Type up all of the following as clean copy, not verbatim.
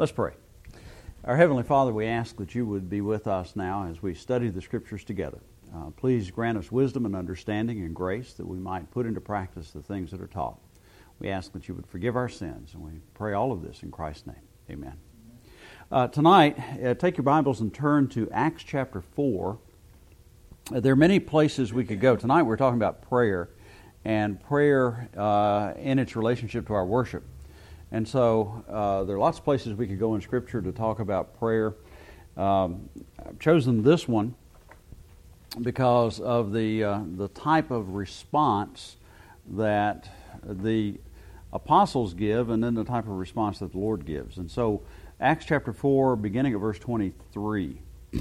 Let's pray. Our Heavenly Father, we ask that you would be with us now as we study the Scriptures together. Please grant us wisdom and understanding and grace that we might put into practice the things that are taught. We ask that you would forgive our sins, and we pray all of this in Christ's name. Amen. Tonight, take your Bibles and turn to Acts chapter 4. There are many places we could go. Tonight we're talking about prayer, and prayer in its relationship to our worship. And so there are lots of places we could go in Scripture to talk about prayer. I've chosen this one because of the type of response that the apostles give, and then the type of response that the Lord gives. And so Acts chapter 4, beginning at verse 23.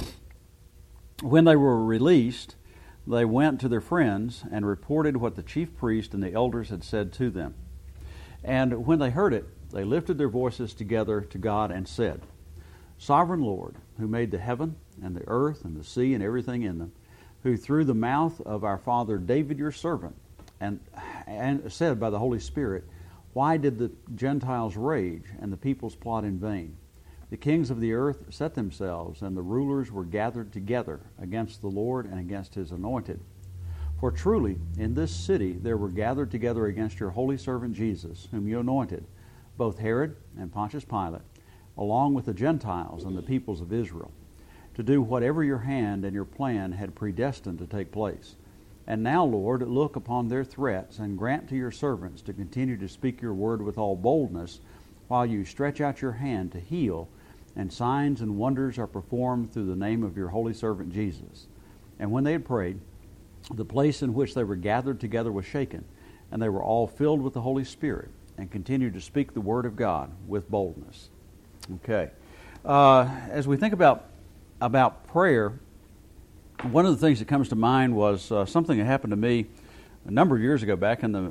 When they were released, they went to their friends and reported what the chief priest and the elders had said to them. And when they heard it, they lifted their voices together to God and said, Sovereign Lord, who made the heaven and the earth and the sea and everything in them, who through the mouth of our father David your servant, and said by the Holy Spirit, why did the Gentiles rage and the peoples plot in vain? The kings of the earth set themselves, and the rulers were gathered together against the Lord and against his anointed. For truly in this city there were gathered together against your holy servant Jesus, whom you anointed, both Herod and Pontius Pilate, along with the Gentiles and the peoples of Israel, to do whatever your hand and your plan had predestined to take place. And now, Lord, look upon their threats and grant to your servants to continue to speak your word with all boldness, while you stretch out your hand to heal, and signs and wonders are performed through the name of your holy servant Jesus. And when they had prayed, the place in which they were gathered together was shaken, and they were all filled with the Holy Spirit, and continued to speak the word of God with boldness. Okay. As we think about prayer, one of the things that comes to mind was something that happened to me a number of years ago, back in the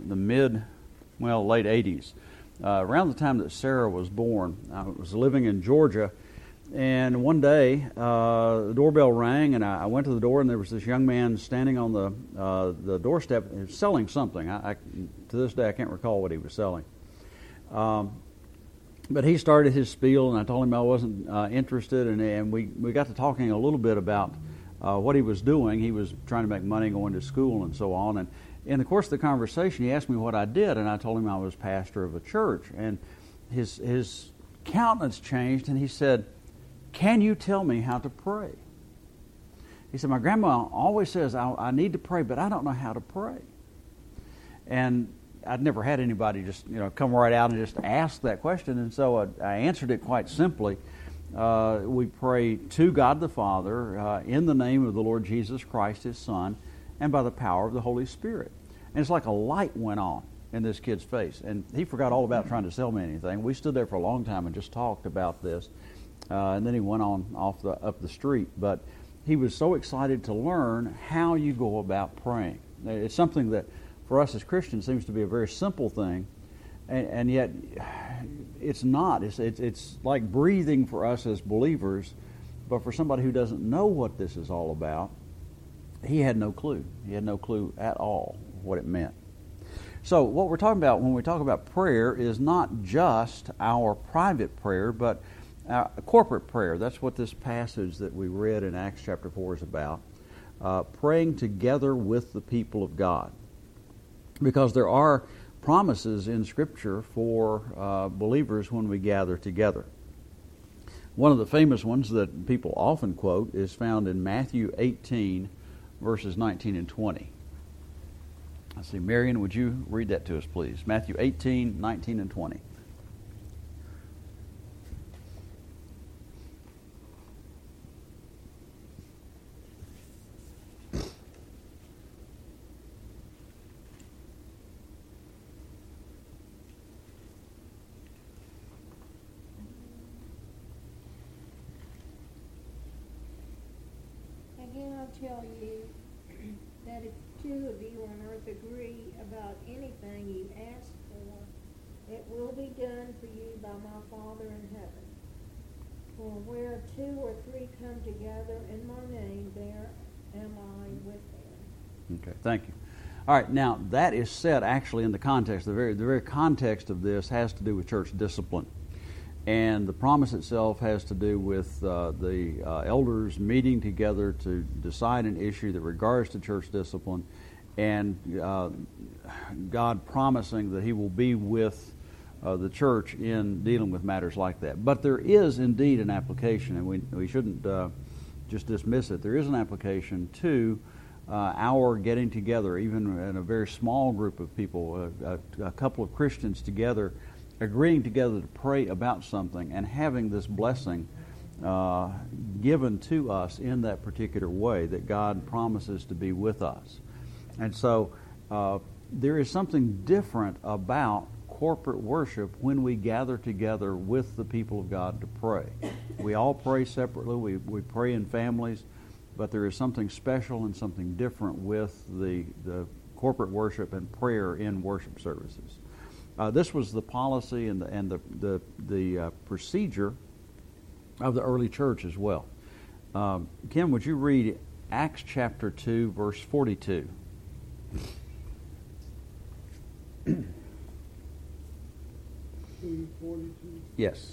late 80s. Around the time that Sarah was born, I was living in Georgia, and one day the doorbell rang, and I went to the door, and there was this young man standing on the doorstep selling something. To this day, I can't recall what he was selling. But he started his spiel, and I told him I wasn't interested, and we got to talking a little bit about what he was doing. He was trying to make money going to school and so on. And in the course of the conversation, he asked me what I did, and I told him I was pastor of a church. And his countenance changed, and he said, "Can you tell me how to pray?" He said, "My grandma always says I need to pray, but I don't know how to pray." And I'd never had anybody just come right out and just ask that question, and so I answered it quite simply. We pray to God the Father in the name of the Lord Jesus Christ, His Son, and by the power of the Holy Spirit. And it's like a light went on in this kid's face, and he forgot all about trying to sell me anything. We stood there for a long time and just talked about this, and then he went on up the street. But he was so excited to learn how you go about praying. It's something that for us as Christians seems to be a very simple thing, and yet it's not. It's like breathing for us as believers, but for somebody who doesn't know what this is all about, he had no clue. He had no clue at all what it meant. So what we're talking about when we talk about prayer is not just our private prayer, but corporate prayer. That's what this passage that we read in Acts chapter 4 is about. Praying together with the people of God. Because there are promises in Scripture for believers when we gather together. One of the famous ones that people often quote is found in Matthew 18, verses 19 and 20. Let's see, Marion, would you read that to us, please? Matthew 18, 19 and 20. Tell you that if two of you on earth agree about anything you ask for, it will be done for you by my Father in heaven. For where two or three come together in my name, there am I with them. Okay, thank you. All right, now that is set actually in the context. The very context of this has to do with church discipline. And the promise itself has to do with the elders meeting together to decide an issue that regards to church discipline, and God promising that He will be with the church in dealing with matters like that. But there is indeed an application, and we shouldn't just dismiss it. There is an application to our getting together, even in a very small group of people, a couple of Christians together, agreeing together to pray about something and having this blessing given to us in that particular way, that God promises to be with us. And so there is something different about corporate worship when we gather together with the people of God to pray. We all pray separately, we pray in families, but there is something special and something different with the corporate worship and prayer in worship services. This was the policy and the procedure of the early church as well. Kim, would you read Acts chapter 2, verse 42? Yes.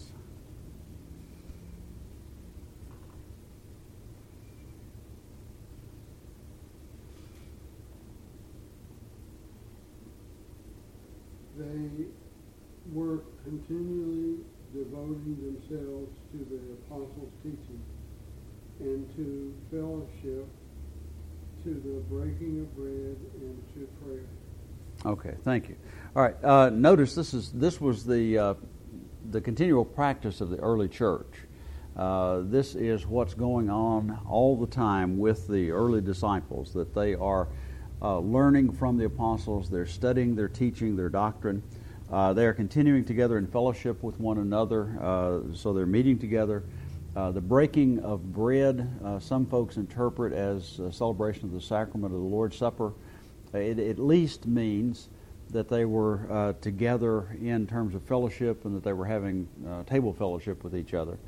They were continually devoting themselves to the apostles' teaching and to fellowship, to the breaking of bread, and to prayer. Okay, thank you. All right, notice this was the continual practice of the early church. This is what's going on all the time with the early disciples, that they are learning from the apostles, they're studying their teaching, their doctrine. They are continuing together in fellowship with one another, so they're meeting together. The breaking of bread, some folks interpret as a celebration of the sacrament of the Lord's Supper. It at least means that they were together in terms of fellowship and that they were having table fellowship with each other.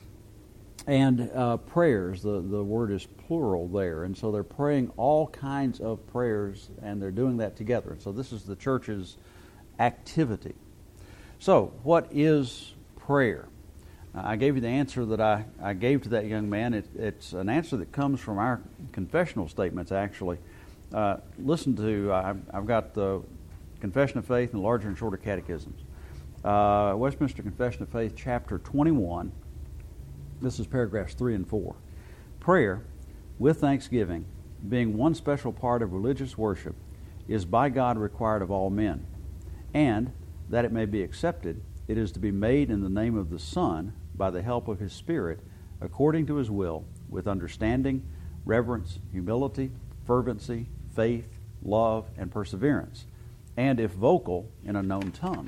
And prayers, the word is plural there, and so they're praying all kinds of prayers, and they're doing that together. And so this is the church's activity. So, what is prayer? I gave you the answer that I gave to that young man. It's an answer that comes from our confessional statements, actually. Listen to, I've got the Confession of Faith and Larger and Shorter Catechisms. Westminster Confession of Faith, chapter 21. This is paragraphs 3 and 4. Prayer, with thanksgiving, being one special part of religious worship, is by God required of all men. And, that it may be accepted, it is to be made in the name of the Son, by the help of His Spirit, according to His will, with understanding, reverence, humility, fervency, faith, love, and perseverance, and if vocal, in a known tongue.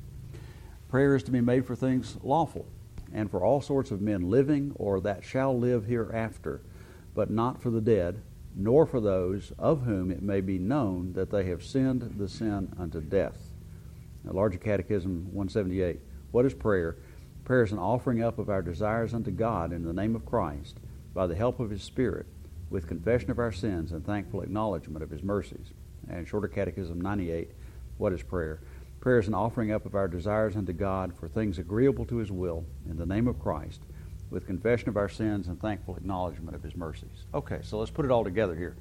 Prayer is to be made for things lawful, and for all sorts of men living or that shall live hereafter, but not for the dead, nor for those of whom it may be known that they have sinned the sin unto death. Now, Larger Catechism 178. What is prayer? Prayer is an offering up of our desires unto God in the name of Christ, by the help of His Spirit, with confession of our sins and thankful acknowledgement of His mercies. And Shorter Catechism 98. What is prayer? Prayer is an offering up of our desires unto God for things agreeable to His will in the name of Christ, with confession of our sins and thankful acknowledgement of His mercies. Okay, so let's put it all together here.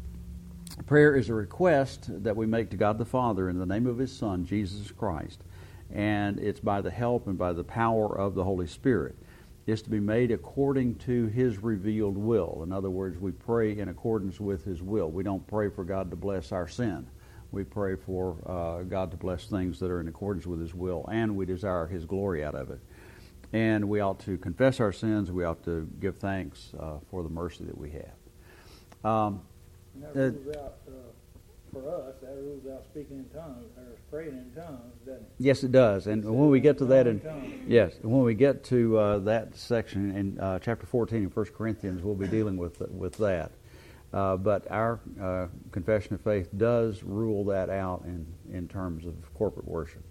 Prayer is a request that we make to God the Father in the name of His Son, Jesus Christ, and it's by the help and by the power of the Holy Spirit. It's to be made according to His revealed will. In other words, we pray in accordance with His will. We don't pray for God to bless our sin. We pray for God to bless things that are in accordance with His will, and we desire His glory out of it. And we ought to confess our sins. We ought to give thanks for the mercy that we have. And that rules out, for us, that rules out speaking in tongues, or praying in tongues, doesn't it? Yes, it does. And when we get to that, when we get to that section in chapter 14 in 1 Corinthians, we'll be dealing with that. But our confession of faith does rule that out in terms of corporate worship.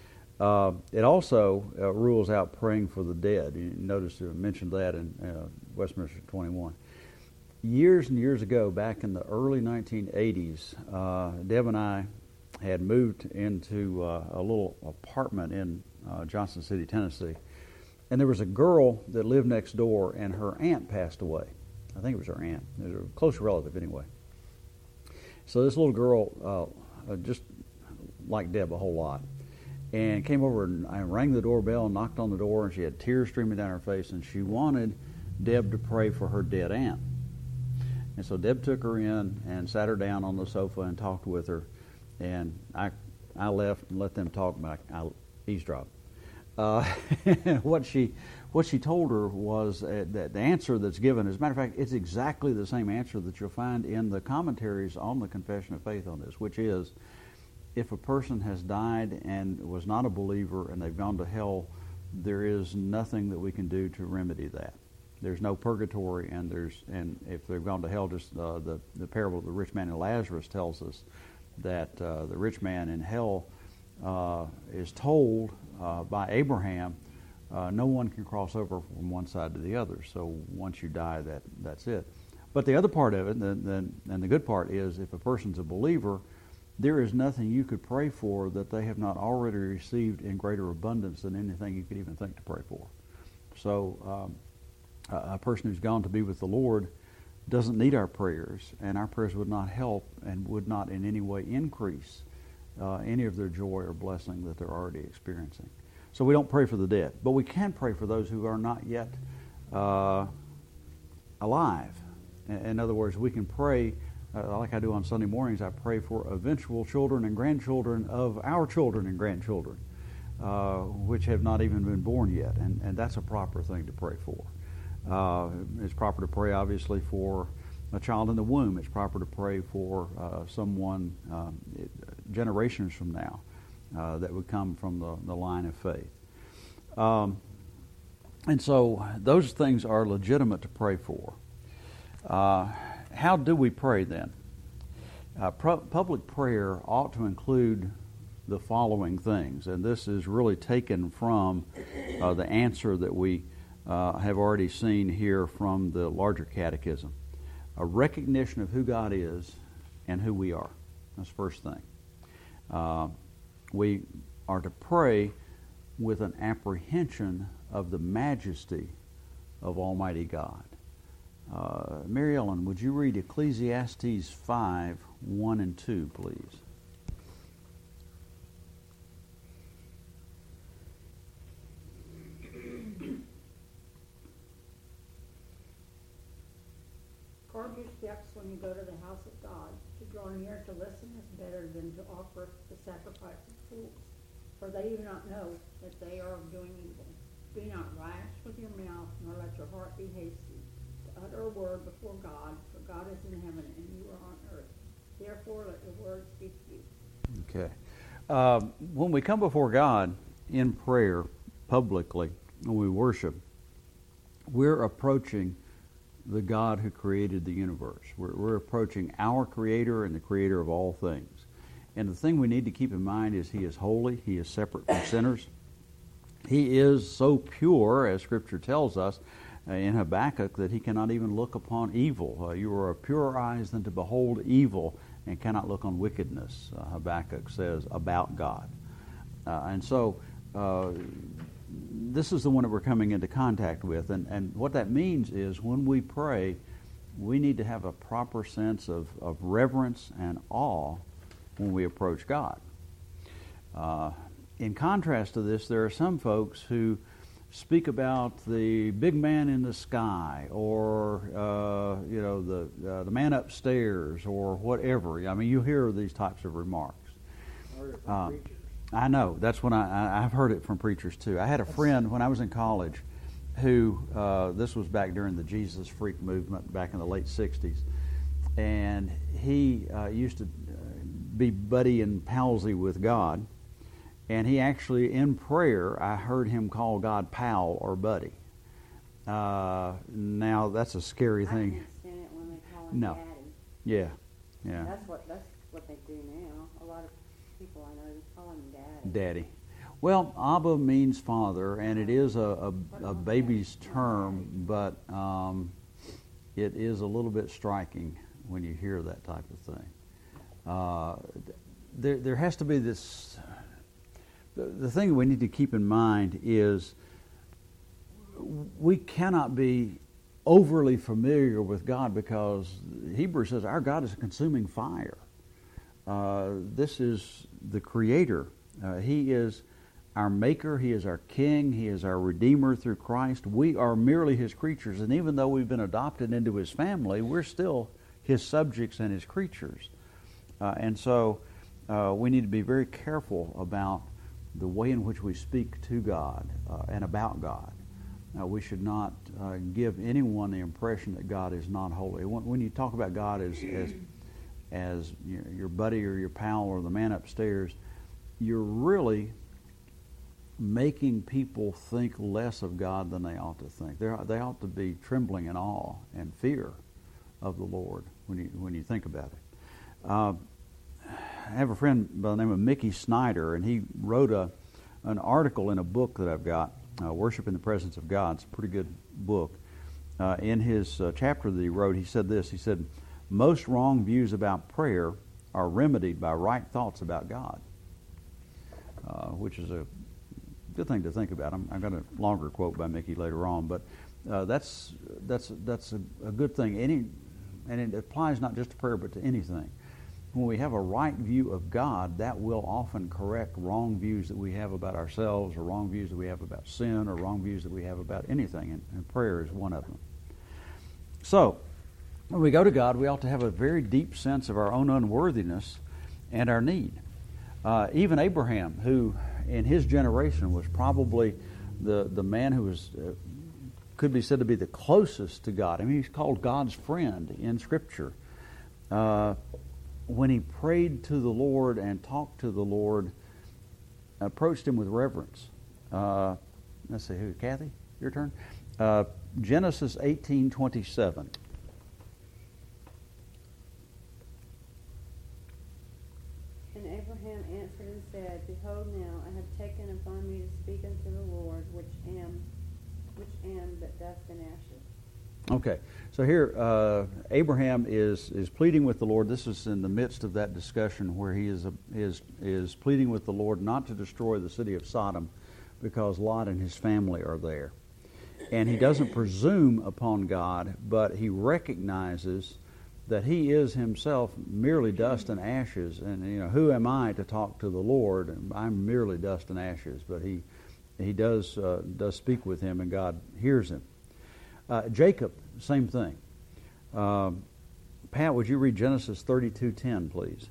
It also rules out praying for the dead. You notice I mentioned that in Westminster 21. Years and years ago, back in the early 1980s, Deb and I had moved into a little apartment in Johnson City, Tennessee. And there was a girl that lived next door, and her aunt passed away. I think it was her aunt. It was a close relative anyway. So this little girl, just liked Deb a whole lot, and came over and I rang the doorbell and knocked on the door, and she had tears streaming down her face, and she wanted Deb to pray for her dead aunt. And so Deb took her in and sat her down on the sofa and talked with her, and I left and let them talk, but I eavesdropped. What she told her was that the answer that's given, as a matter of fact, it's exactly the same answer that you'll find in the commentaries on the Confession of Faith on this, which is, if a person has died and was not a believer and they've gone to hell, there is nothing that we can do to remedy that. There's no purgatory, and if they've gone to hell, just the parable of the rich man and Lazarus tells us that the rich man in hell is told by Abraham, no one can cross over from one side to the other. So once you die, that's it. But the other part of it, and the good part is, if a person's a believer, there is nothing you could pray for that they have not already received in greater abundance than anything you could even think to pray for. So a person who's gone to be with the Lord doesn't need our prayers, and our prayers would not help and would not in any way increase any of their joy or blessing that they're already experiencing. So we don't pray for the dead, but we can pray for those who are not yet alive. In other words, we can pray, like I do on Sunday mornings, I pray for eventual children and grandchildren of our children and grandchildren, which have not even been born yet, and that's a proper thing to pray for. It's proper to pray, obviously, for a child in the womb. It's proper to pray for someone generations from now that would come from the line of faith. And so those things are legitimate to pray for. How do we pray then? Public prayer ought to include the following things, and this is really taken from the answer that we have already seen here from the larger catechism. A recognition of who God is and who we are. That's the first thing. We are to pray with an apprehension of the majesty of Almighty God. Mary Ellen, would you read Ecclesiastes 5, 1 and 2, please? Guard your steps when you go to the house of God. To draw near to listen is better than to offer the sacrifice of fools, for they do not know that they are doing evil. Be not rash with your mouth, nor let your heart be hasty to utter a word before God, for God is in heaven and you are on earth. Therefore let your words be few. Okay. When we come before God in prayer publicly, when we worship, we're approaching the God who created the universe. We're approaching our Creator and the Creator of all things. And the thing we need to keep in mind is He is holy. He is separate from sinners. He is so pure, as Scripture tells us in Habakkuk, that He cannot even look upon evil. You are of purer eyes than to behold evil, and cannot look on wickedness, Habakkuk says about God. And so this is the one that we're coming into contact with. And what that means is when we pray, we need to have a proper sense of reverence and awe when we approach God. In contrast to this, there are some folks who speak about the big man in the sky, or the man upstairs, or whatever. I mean, you hear these types of remarks. I know. That's when I've heard it from preachers too. I had a friend when I was in college who, this was back during the Jesus Freak movement back in the late 60s, and he used to be buddy and palsy with God. And he actually, in prayer, I heard him call God pal or buddy. Now, that's a scary thing. I can't stand it when they call him daddy. Yeah, yeah. That's what they do now. A lot of people I know call him daddy. Daddy. Well, Abba means father, and it is a baby's term, but it is a little bit striking when you hear that type of thing. There has to be this... The thing we need to keep in mind is we cannot be overly familiar with God, because Hebrews says our God is a consuming fire. This is the Creator. He is our Maker. He is our King. He is our Redeemer through Christ. We are merely His creatures, and even though we've been adopted into His family, we're still His subjects and His creatures. And so we need to be very careful about the way in which we speak to God and about God. We should not give anyone the impression that God is not holy. When you talk about God as your buddy or your pal or the man upstairs, you're really making people think less of God than they ought to think. They ought to be trembling in awe and fear of the Lord when you think about it. I have a friend by the name of Mickey Snyder, and he wrote an article in a book that I've got, Worship in the Presence of God. It's a pretty good book. In his chapter that he wrote, he said this. He said, "Most wrong views about prayer are remedied by right thoughts about God," which is a good thing to think about. I've got a longer quote by Mickey later on, but that's a good thing. And it applies not just to prayer, but to anything. When we have a right view of God, that will often correct wrong views that we have about ourselves, or wrong views that we have about sin, or wrong views that we have about anything, and prayer is one of them. So, when we go to God, we ought to have a very deep sense of our own unworthiness and our need. Even Abraham, who in his generation was probably the man who was could be said to be the closest to God. I mean, he's called God's friend in Scripture. When he prayed to the Lord and talked to the Lord, approached Him with reverence. Let's see, who? Kathy, your turn. Genesis 18:27. And Abraham answered and said, Behold, now I have taken upon me to speak unto the Lord, which am but dust and ashes. Okay, so here Abraham is pleading with the Lord. This is in the midst of that discussion where he is pleading with the Lord not to destroy the city of Sodom, because Lot and his family are there. And he doesn't presume upon God, but he recognizes that he is himself merely dust and ashes. And who am I to talk to the Lord? I'm merely dust and ashes. But he does speak with him, and God hears him. Jacob, same thing. Pat, would you read Genesis 32:10, please?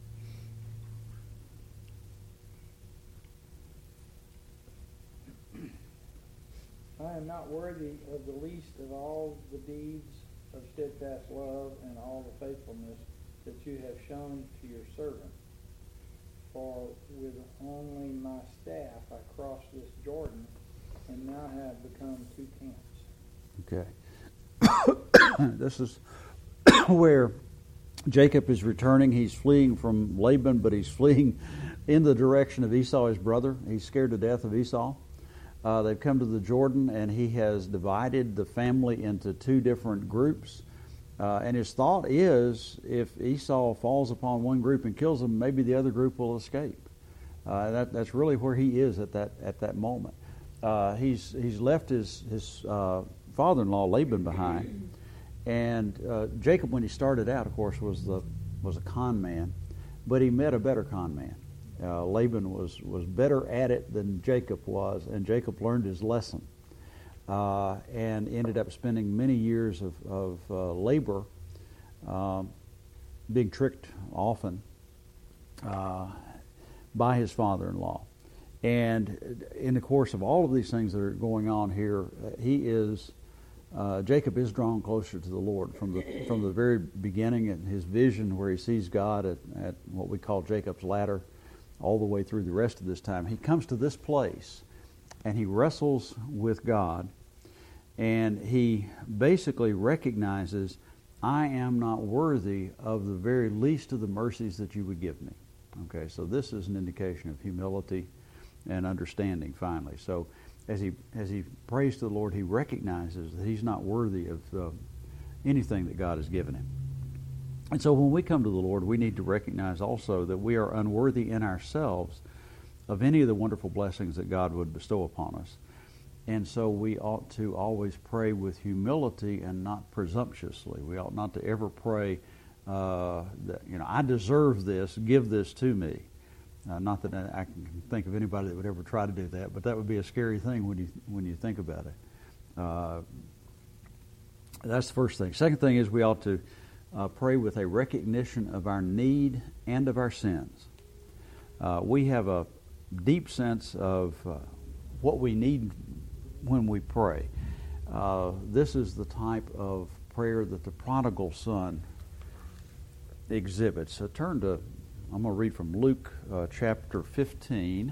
I am not worthy of the least of all the deeds of steadfast love and all the faithfulness that you have shown to your servant. For with only my staff I crossed this Jordan, and now have become two camps. Okay. This is where Jacob is returning. He's fleeing from Laban, but he's fleeing in the direction of Esau, his brother. He's scared to death of Esau. They've come to the Jordan, and he has divided the family into two different groups. And his thought is, if Esau falls upon one group and kills them, maybe the other group will escape. That's really where he is at that moment. He's left his father-in-law Laban behind, and Jacob, when he started out, of course, was a con man, but he met a better con man. Laban was better at it than Jacob was, and Jacob learned his lesson, and ended up spending many years of labor, being tricked often by his father-in-law. And in the course of all of these things that are going on here, Jacob is drawn closer to the Lord from the very beginning, and his vision where he sees God at what we call Jacob's ladder, all the way through the rest of this time. He comes to this place, and he wrestles with God, and he basically recognizes, I am not worthy of the very least of the mercies that you would give me. Okay, so this is an indication of humility and understanding finally. So as he prays to the Lord, he recognizes that he's not worthy of anything that God has given him. And so when we come to the Lord, we need to recognize also that we are unworthy in ourselves of any of the wonderful blessings that God would bestow upon us. And so we ought to always pray with humility and not presumptuously. We ought not to ever pray that, I deserve this, give this to me. Not that I can think of anybody that would ever try to do that, but that would be a scary thing when you think about it. That's the first thing. Second thing is we ought to pray with a recognition of our need and of our sins. We have a deep sense of what we need when we pray. This is the type of prayer that the prodigal son exhibits. So I'm going to read from Luke chapter 15.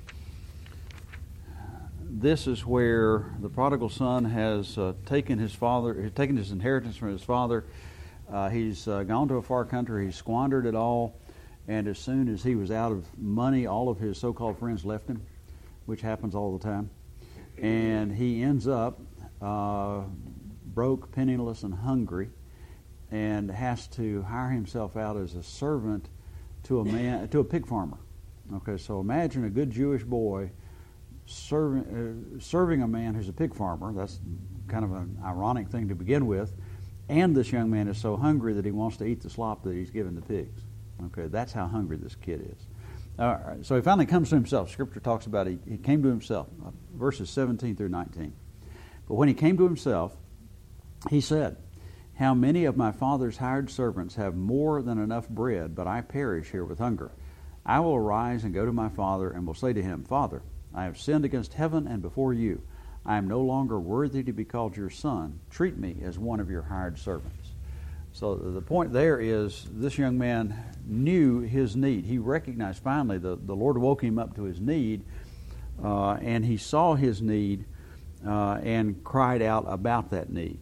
This is where the prodigal son has taken his inheritance from his father. He's gone to a far country. He's squandered it all. And as soon as he was out of money, all of his so-called friends left him, which happens all the time. And he ends up broke, penniless, and hungry, and has to hire himself out as a servant to a pig farmer. Okay, so imagine a good Jewish boy serving a man who's a pig farmer. That's kind of an ironic thing to begin with. And this young man is so hungry that he wants to eat the slop that he's given the pigs. Okay, that's how hungry this kid is. All right, so he finally comes to himself. Scripture talks about he came to himself, verses 17 through 19. But when he came to himself, he said, "How many of my father's hired servants have more than enough bread, but I perish here with hunger? I will arise and go to my father and will say to him, Father, I have sinned against heaven and before you. I am no longer worthy to be called your son. Treat me as one of your hired servants." So the point there is this young man knew his need. He recognized finally the Lord woke him up to his need, and he saw his need and cried out about that need.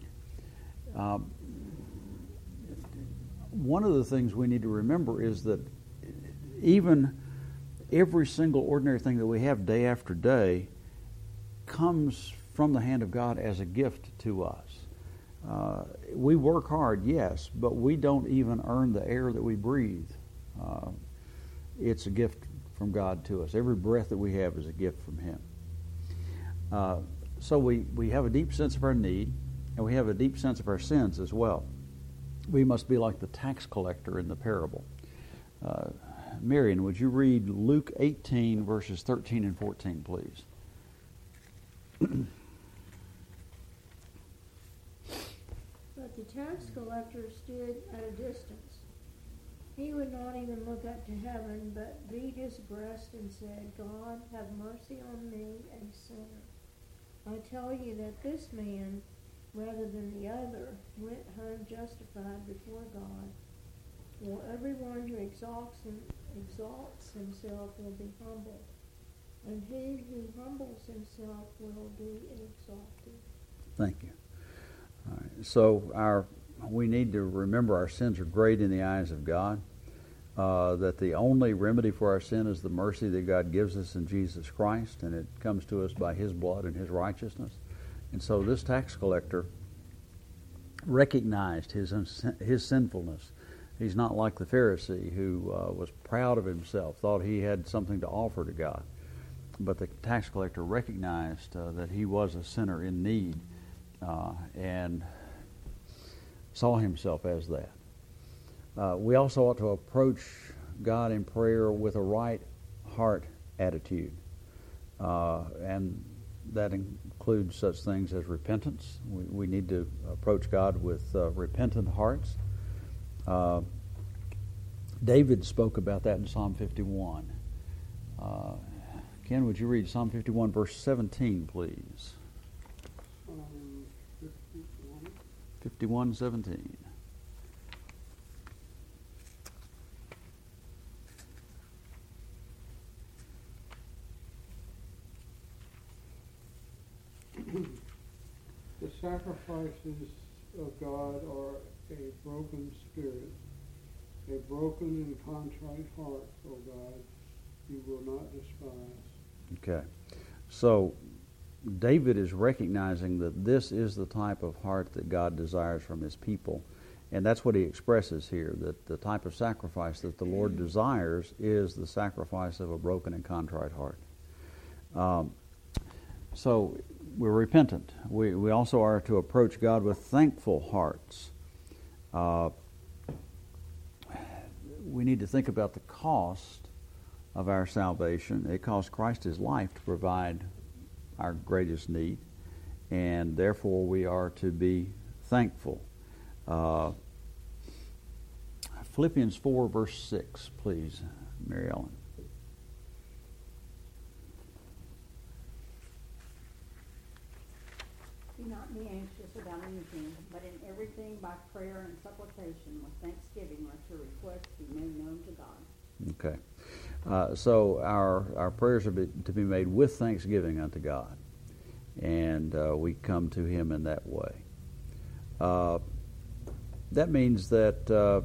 One of the things we need to remember is that even every single ordinary thing that we have day after day comes from the hand of God as a gift to us. We work hard, yes, but we don't even earn the air that we breathe. It's a gift from God to us. Every breath that we have is a gift from Him. So we have a deep sense of our need, and we have a deep sense of our sins as well. We must be like the tax collector in the parable. Marion, would you read Luke 18, verses 13 and 14, please? But the tax collector stood at a distance. He would not even look up to heaven, but beat his breast and said, God, have mercy on me, a sinner. I tell you that this man, rather than the other, went home justified before God. For everyone who exalts himself will be humbled, and he who humbles himself will be exalted. Thank you. All right. So we need to remember our sins are great in the eyes of God, that the only remedy for our sin is the mercy that God gives us in Jesus Christ, and it comes to us by His blood and His righteousness. And so this tax collector recognized his sinfulness. He's not like the Pharisee who was proud of himself, thought he had something to offer to God. But the tax collector recognized that he was a sinner in need and saw himself as that. We also ought to approach God in prayer with a right heart attitude. And that includes such things as repentance. We need to approach God with repentant hearts. David spoke about that in Psalm 51. Ken, would you read Psalm 51, verse 17, please? 51, 17. The sacrifices of God are a broken spirit, a broken and contrite heart, O God, you will not despise. Okay. So David is recognizing that this is the type of heart that God desires from His people. And that's what he expresses here, that the type of sacrifice that the Lord desires is the sacrifice of a broken and contrite heart. So repentant. We also are to approach God with thankful hearts. We need to think about the cost of our salvation. It cost Christ his life to provide our greatest need, and therefore we are to be thankful. Philippians 4, verse 6, please, Mary Ellen. Do not be anxious about anything, but in everything by prayer and supplication with thanksgiving let your requests be made known to God. Okay. So our prayers are to be made with thanksgiving unto God, and we come to him in that way. That means that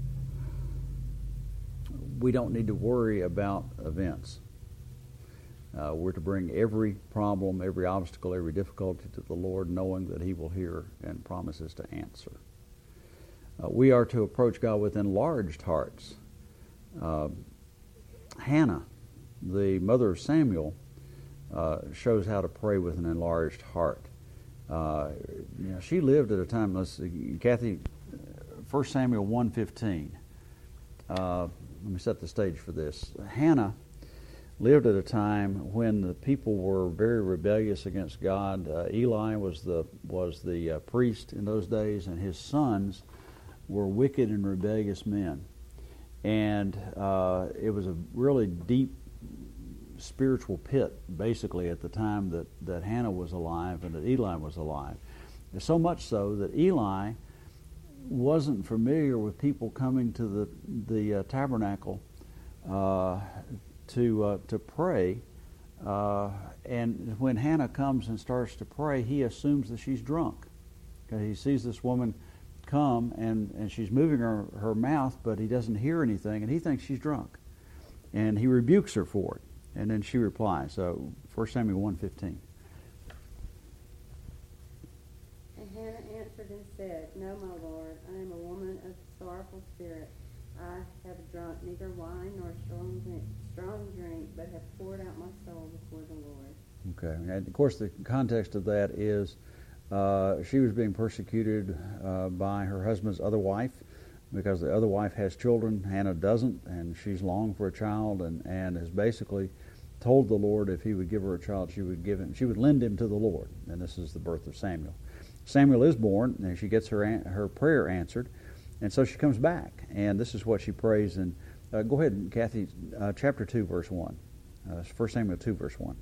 we don't need to worry about events. We're to bring every problem, every obstacle, every difficulty to the Lord, knowing that he will hear and promises to answer. We are to approach God with enlarged hearts. Hannah, the mother of Samuel, shows how to pray with an enlarged heart. She lived at a time, let's see, Kathy, 1 Samuel 1:15. Let me set the stage for this. Hannah lived at a time when the people were very rebellious against God. Eli was the priest in those days, and his sons were wicked and rebellious men. And it was a really deep spiritual pit, basically, at the time that Hannah was alive and that Eli was alive. So much so that Eli wasn't familiar with people coming to the tabernacle to pray, and when Hannah comes and starts to pray, he assumes that she's drunk. Okay, he sees this woman come and she's moving her mouth, but he doesn't hear anything, and he thinks she's drunk, and he rebukes her for it, and then she replies. So 1 Samuel 1:15. And Hannah answered and said, No, my Lord, I am a woman of sorrowful spirit. I have drunk neither wine nor strong drink, but have poured out my soul before the Lord. Okay, and of course the context of that is she was being persecuted by her husband's other wife, because the other wife has children, Hannah doesn't, and she's longed for a child, and has basically told the Lord if he would give her a child, she would lend him to the Lord. And this is the birth of Samuel. Samuel is born, and she gets her prayer answered, and so she comes back, and this is what she prays. And go ahead, Kathy, chapter 2, verse 1. 1 Samuel 2, verse 1.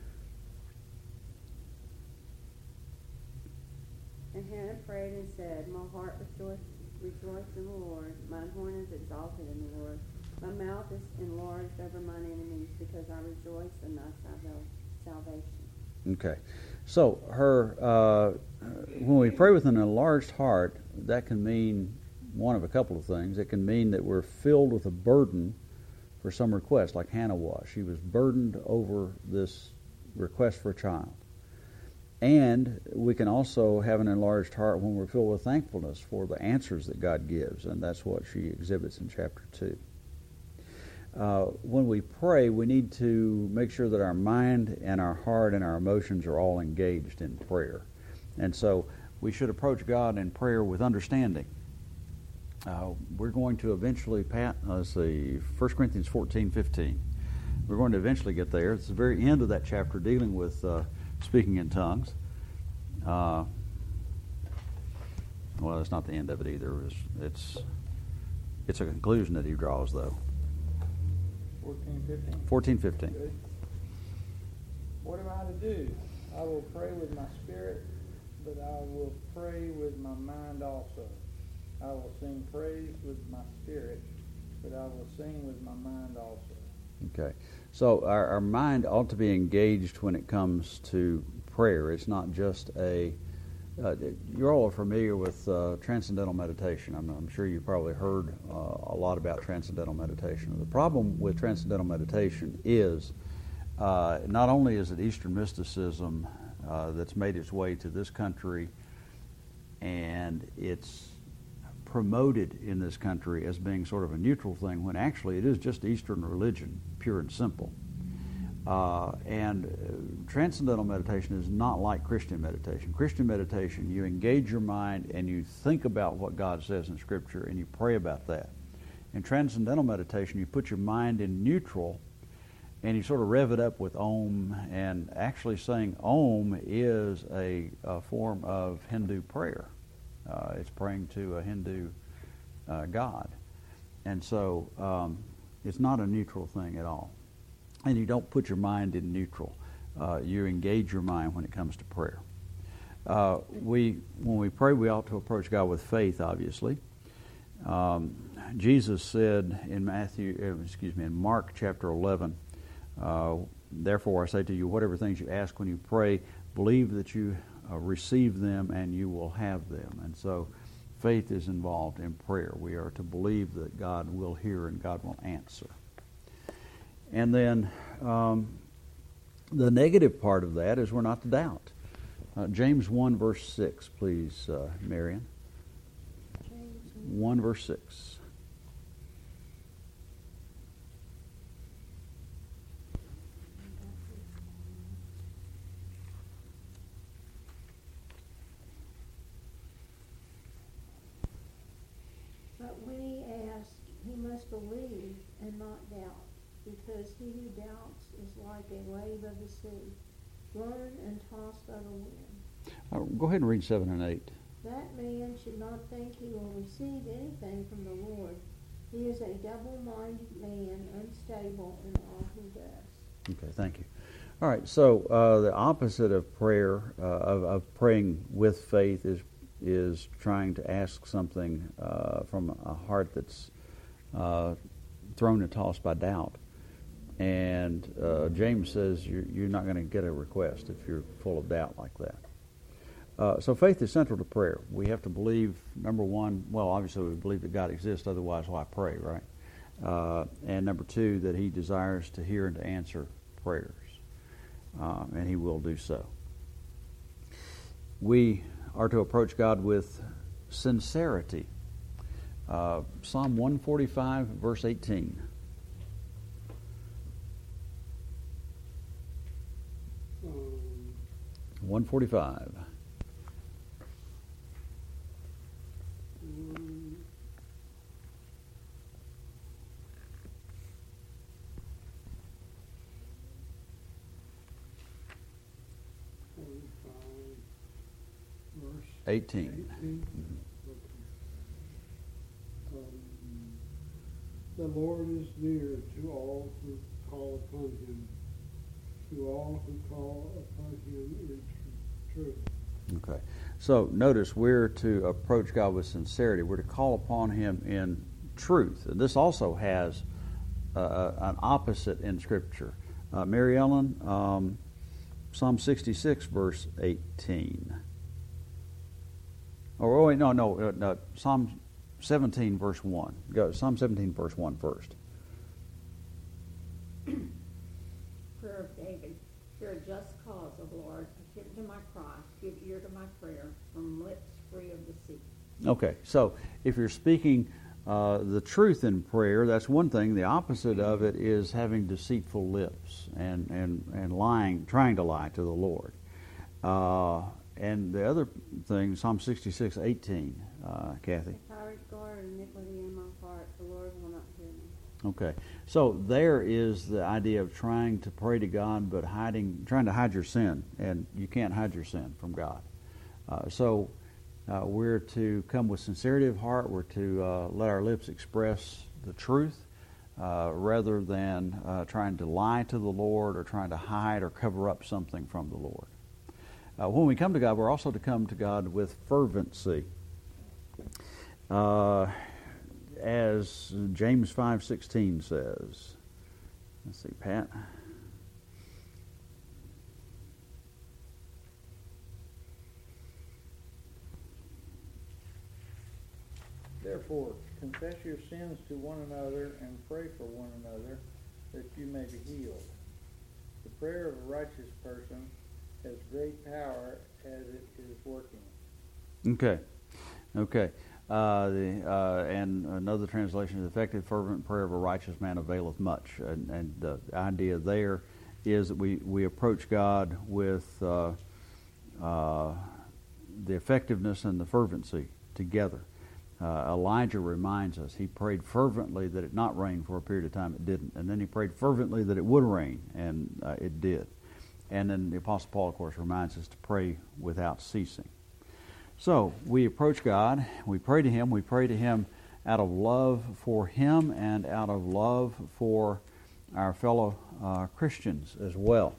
And Hannah prayed and said, My heart rejoiced in the Lord. Mine horn is exalted in the Lord. My mouth is enlarged over mine enemies, because I rejoice in thy salvation. Okay. So when we pray with an enlarged heart, that can mean one of a couple of things. It can mean that we're filled with a burden for some request, like Hannah was. She was burdened over this request for a child. And we can also have an enlarged heart when we're filled with thankfulness for the answers that God gives, and that's what she exhibits in chapter 2. When we pray, we need to make sure that our mind and our heart and our emotions are all engaged in prayer. And so we should approach God in prayer with understanding. We're going to eventually, 1 Corinthians 14:15. We're going to eventually get there. It's the very end of that chapter dealing with speaking in tongues. Well, it's not the end of it either. It's a conclusion that he draws, though. 14:15. 14:15. Good. What am I to do? I will pray with my spirit, but I will pray with my mind also. I will sing praise with my spirit, but I will sing with my mind also. Okay. So our mind ought to be engaged when it comes to prayer. It's not just you're all familiar with transcendental meditation. I'm sure you've probably heard a lot about transcendental meditation. The problem with transcendental meditation is not only is it Eastern mysticism that's made its way to this country, and it's promoted in this country as being sort of a neutral thing, when actually it is just Eastern religion, pure and simple. And transcendental meditation is not like Christian meditation. Christian meditation, you engage your mind and you think about what God says in Scripture and you pray about that. In transcendental meditation, you put your mind in neutral and you sort of rev it up with Om, and actually saying Om is a form of Hindu prayer. It's praying to a Hindu God. And so it's not a neutral thing at all. And you don't put your mind in neutral. You engage your mind when it comes to prayer. When we pray, we ought to approach God with faith, obviously. Jesus said in in Mark chapter 11, therefore I say to you, whatever things you ask when you pray, believe that you receive them and you will have them. And so faith is involved in prayer. We are to believe that God will hear and God will answer. And then the negative part of that is we're not to doubt. James 1 verse 6, please, Marion. James 1 verse 6. But when he asks, he must believe and not doubt, because he who doubts is like a wave of the sea, blown and tossed by the wind. Go ahead and read 7 and 8. That man should not think he will receive anything from the Lord. He is a double-minded man, unstable in all he does. Okay, thank you. All right, so the opposite of prayer, of praying with faith, is trying to ask something from a heart that's thrown and tossed by doubt. And James says you're not going to get a request if you're full of doubt like that. So faith is central to prayer. We have to believe, number one, well, obviously we believe that God exists, otherwise why pray, right? And number two, that he desires to hear and to answer prayers. And he will do so. We are to approach God with sincerity. Psalm 145, verse 18. 145. Verse 18. 18. The Lord is near to all who call upon him, to all who call upon him in truth. Okay. So notice we're to approach God with sincerity. We're to call upon him in truth. And this also has an opposite in Scripture. Mary Ellen, Psalm 66, verse 18. Oh, wait, no. Psalm 17, verse 1. Go, Psalm 17, verse 1 first. Prayer of David. Hear a just cause, O Lord. Attend to my cry. Give ear to my prayer from lips free of deceit. Okay, so if you're speaking the truth in prayer, that's one thing. The opposite of it is having deceitful lips and lying, trying to lie to the Lord. And the other thing, Psalm 66, 18, Kathy. If I regard iniquity in my heart, the Lord will not hear me. Okay, so there is the idea of trying to pray to God, but trying to hide your sin, and you can't hide your sin from God. So we're to come with sincerity of heart. We're to let our lips express the truth, rather than trying to lie to the Lord or trying to hide or cover up something from the Lord. When we come to God, we're also to come to God with fervency. As James 5:16 says. Let's see, Pat. Therefore, confess your sins to one another and pray for one another that you may be healed. The prayer of a righteous person has great power as it is working. Okay. And another translation is effective, fervent prayer of a righteous man availeth much. And the idea there is that we approach God with the effectiveness and the fervency together. Elijah reminds us he prayed fervently that it not rain for a period of time. It didn't. And then he prayed fervently that it would rain, and it did. And then the Apostle Paul, of course, reminds us to pray without ceasing. So we approach God, we pray to Him out of love for Him and out of love for our fellow Christians as well.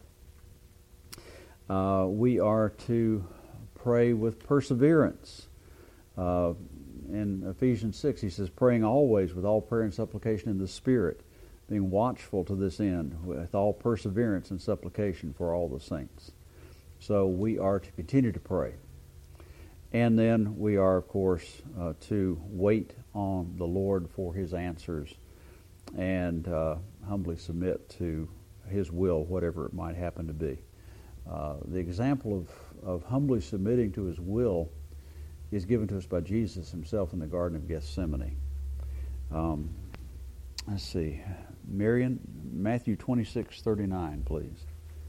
We are to pray with perseverance. In Ephesians 6, he says, praying always with all prayer and supplication in the Spirit, being watchful to this end, with all perseverance and supplication for all the saints. So we are to continue to pray. And then we are, of course, to wait on the Lord for His answers and humbly submit to His will, whatever it might happen to be. The example of humbly submitting to His will is given to us by Jesus Himself in the Garden of Gethsemane. Let's see. Marion, Matthew 26:39, please.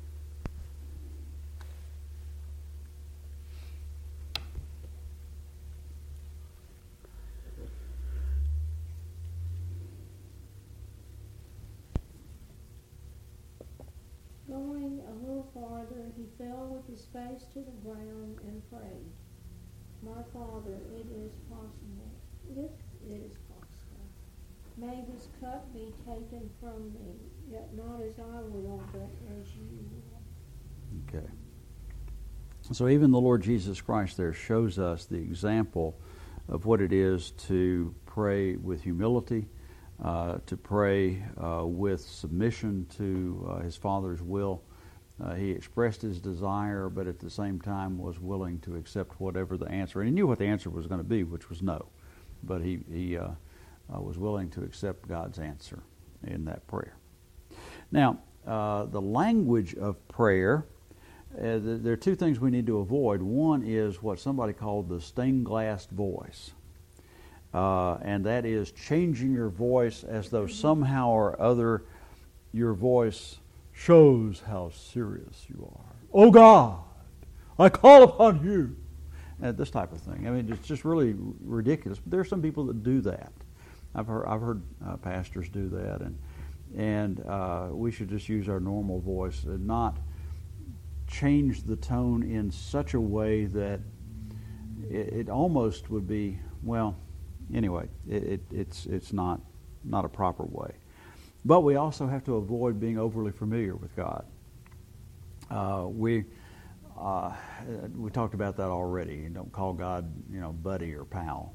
Going a little farther, he fell with his face to the ground and prayed, My Father, it is possible. If it is possible, may this cup be taken from me, yet not as I will, but as you will. Okay. So even the Lord Jesus Christ there shows us the example of what it is to pray with humility, to pray with submission to His Father's will. He expressed his desire, but at the same time was willing to accept whatever the answer. And he knew what the answer was going to be, which was no. But he was willing to accept God's answer in that prayer. Now, the language of prayer, there are two things we need to avoid. One is what somebody called the stained-glass voice. And that is changing your voice as though somehow or other your voice shows how serious you are. Oh God, I call upon you. And this type of thing. I mean, it's just really ridiculous. But there are some people that do that. I've heard pastors do that, and we should just use our normal voice and not change the tone in such a way that it almost would be, well, anyway, it's not a proper way. But we also have to avoid being overly familiar with God. We talked about that already. You don't call God, buddy or pal.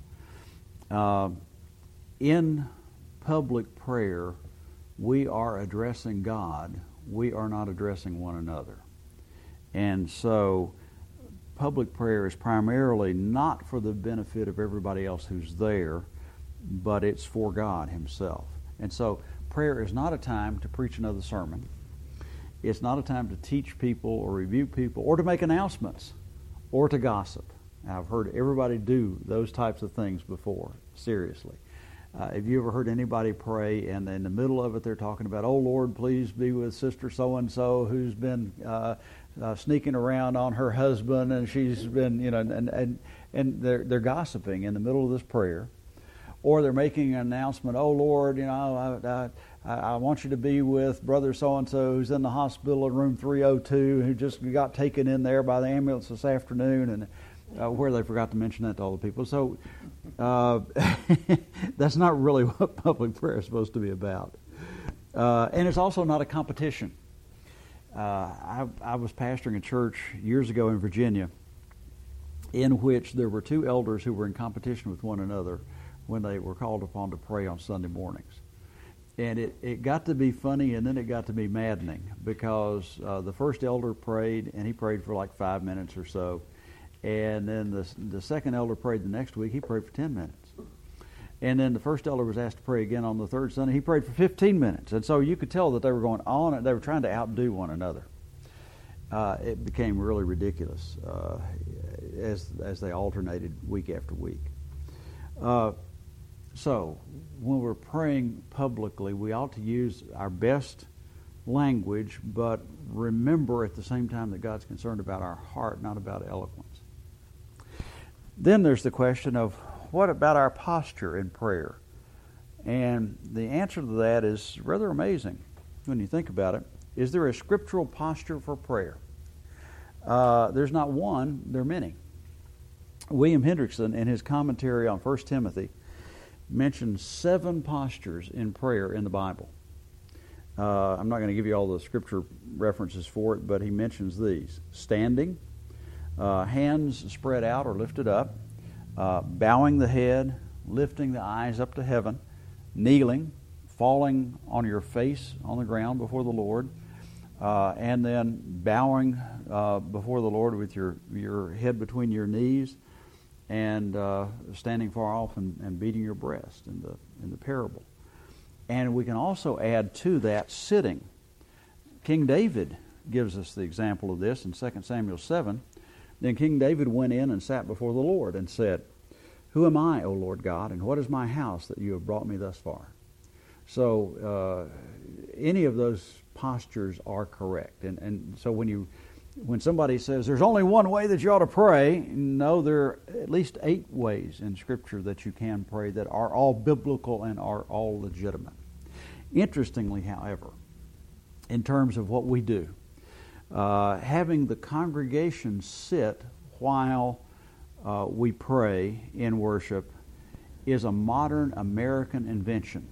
In public prayer, we are addressing God. We are not addressing one another. And so public prayer is primarily not for the benefit of everybody else who's there, but it's for God Himself. And so prayer is not a time to preach another sermon. It's not a time to teach people or rebuke people or to make announcements or to gossip. I've heard everybody do those types of things before, seriously. Have you ever heard anybody pray and in the middle of it they're talking about, oh Lord, please be with Sister so-and-so who's been sneaking around on her husband and she's been, and they're gossiping in the middle of this prayer. Or they're making an announcement, oh Lord, I want you to be with brother so-and-so who's in the hospital in room 302 who just got taken in there by the ambulance this afternoon, and where they forgot to mention that to all the people. So that's not really what public prayer is supposed to be about. And it's also not a competition. I was pastoring a church years ago in Virginia in which there were two elders who were in competition with one another when they were called upon to pray on Sunday mornings. And it got to be funny, and then it got to be maddening, because the first elder prayed, and he prayed for like 5 minutes or so. And then the second elder prayed the next week. He prayed for 10 minutes. And then the first elder was asked to pray again on the third Sunday. He prayed for 15 minutes. And so you could tell that they were going on, and they were trying to outdo one another. It became really ridiculous as they alternated week after week. So when we're praying publicly, we ought to use our best language, but remember at the same time that God's concerned about our heart, not about eloquence. Then there's the question of what about our posture in prayer? And the answer to that is rather amazing when you think about it. Is there a scriptural posture for prayer? There's not one, there are many. William Hendrickson, in his commentary on 1 Timothy, mentions 7 postures in prayer in the Bible. I'm not going to give you all the scripture references for it, but he mentions these. Standing, hands spread out or lifted up, bowing the head, lifting the eyes up to heaven, kneeling, falling on your face on the ground before the Lord, and then bowing before the Lord with your head between your knees, and standing far off and beating your breast in the parable. And we can also add to that sitting. King David gives us the example of this in 2 Samuel 7. Then King David went in and sat before the Lord and said, "Who am I, O Lord God, and what is my house that you have brought me thus far?" So any of those postures are correct. And so when somebody says there's only one way that you ought to pray, no, there are at least 8 ways in Scripture that you can pray that are all biblical and are all legitimate. Interestingly, however, in terms of what we do, having the congregation sit while we pray in worship is a modern American invention.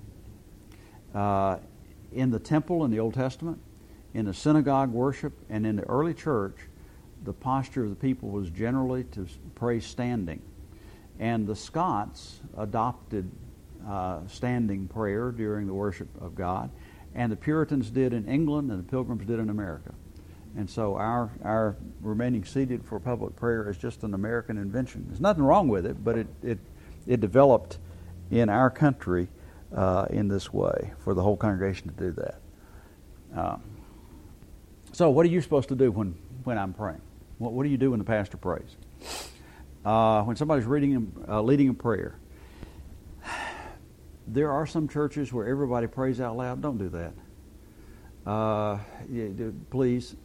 In the temple in the Old Testament, in the synagogue worship, and in the early church, the posture of the people was generally to pray standing. And the Scots adopted standing prayer during the worship of God, and the Puritans did in England, and the Pilgrims did in America. And so our remaining seated for public prayer is just an American invention. There's nothing wrong with it, but it developed in our country in this way for the whole congregation to do that. So what are you supposed to do when I'm praying? What do you do when the pastor prays? When somebody's leading a prayer, there are some churches where everybody prays out loud. Don't do that. Please.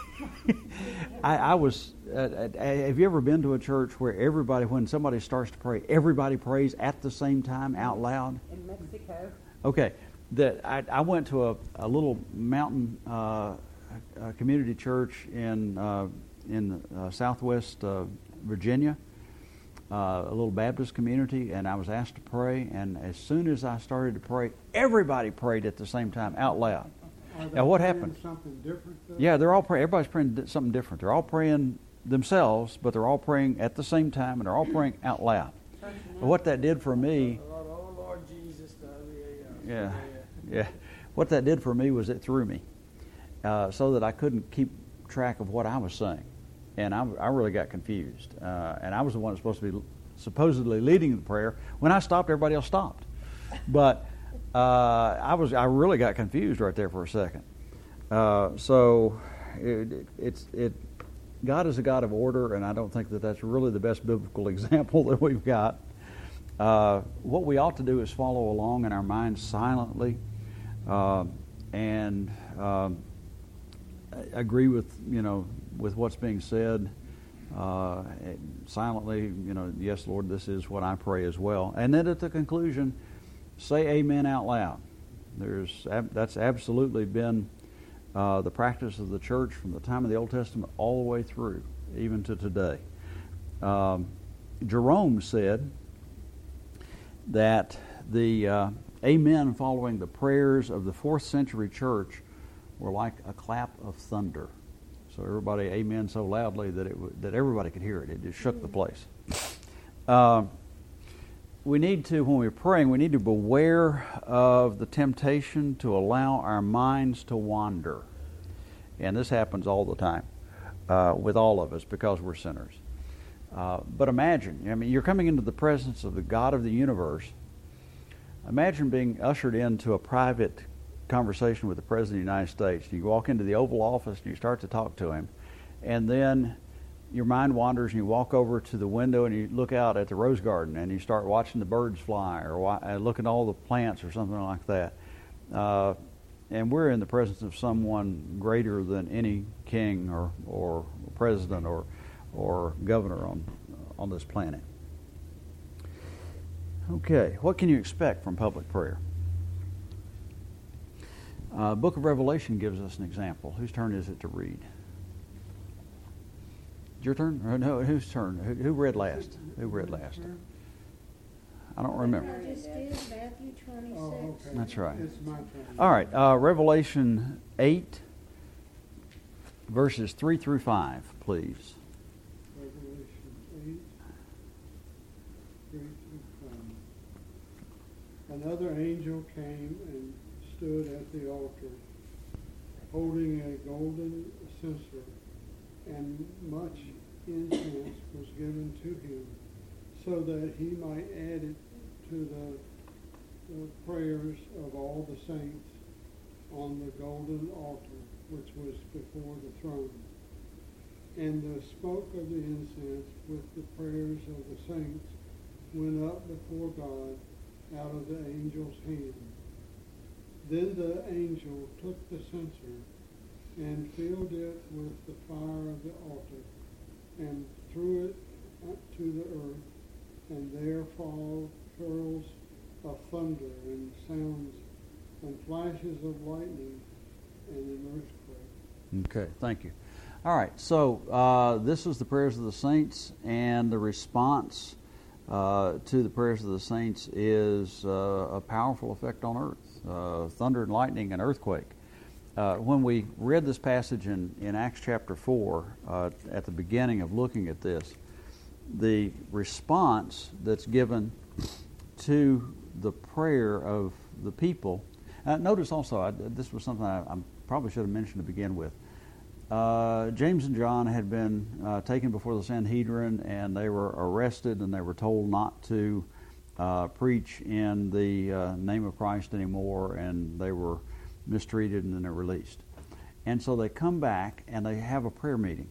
I was. Have you ever been to a church where everybody, when somebody starts to pray, everybody prays at the same time out loud? In Mexico. Okay. I went to a little mountain community church in Southwest Virginia, a little Baptist community, and I was asked to pray. And as soon as I started to pray, everybody prayed at the same time out loud. Now, what happened? Something different? Yeah, they're all praying. Everybody's praying something different. They're all praying themselves, but they're all praying at the same time, and they're all praying out loud. But what that did for me, Oh, Lord Jesus, yeah. What that did for me was it threw me, so that I couldn't keep track of what I was saying, and I really got confused. And I was the one that's supposed to be supposedly leading the prayer. When I stopped, everybody else stopped, but. I really got confused right there for a second. So God is a God of order, and I don't think that that's really the best biblical example that we've got. What we ought to do is follow along in our minds silently, and agree with what's being said silently. Yes, Lord, this is what I pray as well. And then at the conclusion, say amen out loud. That's absolutely been the practice of the church from the time of the Old Testament all the way through, even to today. Jerome said that the amen following the prayers of the 4th century church were like a clap of thunder. So everybody amen so loudly that everybody could hear it. It just shook the place. We need to, when we're praying, we need to beware of the temptation to allow our minds to wander. And this happens all the time with all of us because we're sinners. But imagine, you're coming into the presence of the God of the universe. Imagine being ushered into a private conversation with the President of the United States. You walk into the Oval Office and you start to talk to him, and then your mind wanders and you walk over to the window and you look out at the rose garden and you start watching the birds fly or looking at all the plants or something like that. and we're in the presence of someone greater than any king or president or governor on this planet. Okay, what can you expect from public prayer? Book of Revelation gives us an example. Whose turn is it to read? Your turn? Or no, whose turn? Who read last? Who read last? I don't remember. I just did Matthew 26. Oh, okay. That's right. It's my turn. All right, Revelation 8, verses 3 through 5, please. Revelation 8, 3 through 5. Another angel came and stood at the altar, holding a golden censer, and much incense was given to him, so that he might add it to the prayers of all the saints on the golden altar which was before the throne. And the smoke of the incense with the prayers of the saints went up before God out of the angel's hand. Then the angel took the censer and filled it with the fire of the altar and threw it to the earth, and there followed pearls of thunder and sounds and flashes of lightning and an earthquake. Okay, thank you. All right, so this is the prayers of the saints, and the response to the prayers of the saints is a powerful effect on earth, thunder and lightning and earthquake. When we read this passage in Acts chapter 4, at the beginning of looking at this, the response that's given to the prayer of the people. Notice also, this was something I probably should have mentioned to begin with. James and John had been taken before the Sanhedrin, and they were arrested, and they were told not to preach in the name of Christ anymore, and they were mistreated, and then they're released. And so they come back, and they have a prayer meeting.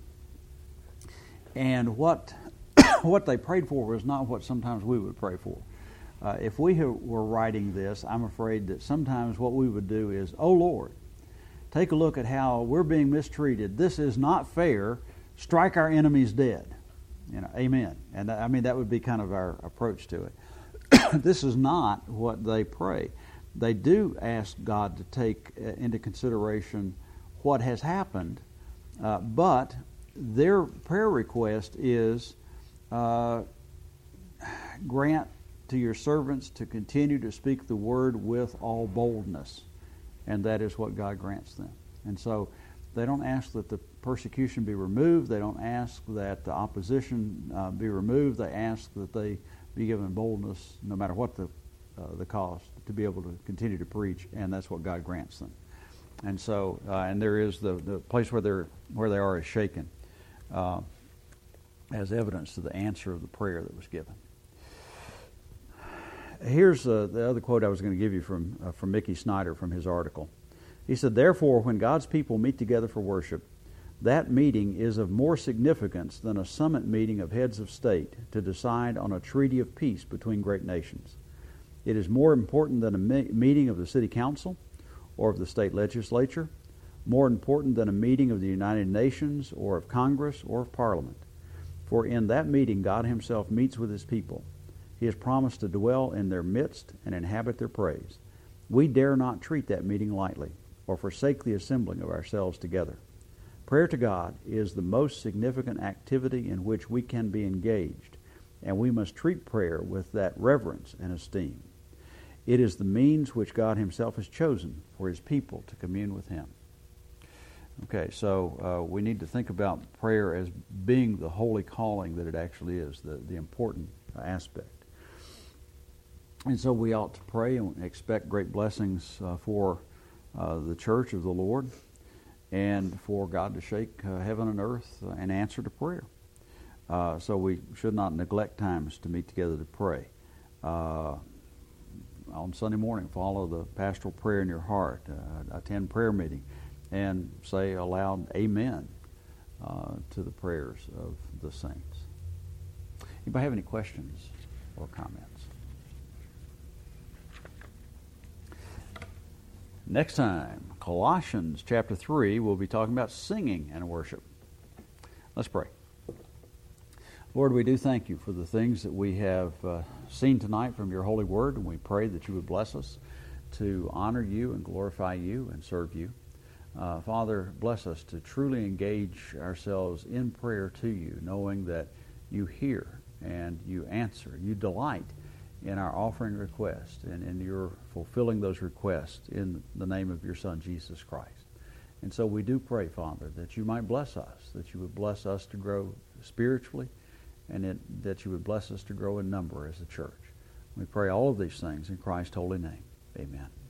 And what they prayed for was not what sometimes we would pray for. If we were writing this, I'm afraid that sometimes what we would do is, "Oh Lord, take a look at how we're being mistreated. This is not fair. Strike our enemies dead." Amen. And I mean, that would be kind of our approach to it. This is not what they pray. They do ask God to take into consideration what has happened, but their prayer request is, grant to your servants to continue to speak the word with all boldness. And that is what God grants them. And so they don't ask that the persecution be removed. They don't ask that the opposition be removed. They ask that they be given boldness, no matter what the cost, to be able to continue to preach. And that's what God grants them. And so, and there is the place where they are is shaken, as evidence to the answer of the prayer that was given. Here's the other quote I was going to give you from Mickey Snyder from his article. He said, "Therefore, when God's people meet together for worship, that meeting is of more significance than a summit meeting of heads of state to decide on a treaty of peace between great nations. It is more important than a meeting of the city council or of the state legislature, more important than a meeting of the United Nations or of Congress or of Parliament. For in that meeting God himself meets with his people. He has promised to dwell in their midst and inhabit their praise. We dare not treat that meeting lightly or forsake the assembling of ourselves together. Prayer to God is the most significant activity in which we can be engaged, and we must treat prayer with that reverence and esteem. It is the means which God himself has chosen for his people to commune with him." Okay, so we need to think about prayer as being the holy calling that it actually is, the important aspect. And so we ought to pray and expect great blessings for the church of the Lord, and for God to shake heaven and earth and answer to prayer. So we should not neglect times to meet together to pray. On Sunday morning, follow the pastoral prayer in your heart. Attend prayer meeting and say aloud amen to the prayers of the saints. Anybody have any questions or comments? Next time, Colossians chapter 3, we'll be talking about singing and worship. Let's pray. Lord, we do thank you for the things that we have seen tonight from your holy word, and we pray that you would bless us to honor you and glorify you and serve you. Father, bless us to truly engage ourselves in prayer to you, knowing that you hear and you answer. You delight in our offering requests and in your fulfilling those requests in the name of your Son, Jesus Christ. And so we do pray, Father, that you might bless us, that you would bless us to grow spiritually, and that you would bless us to grow in number as a church. We pray all of these things in Christ's holy name. Amen.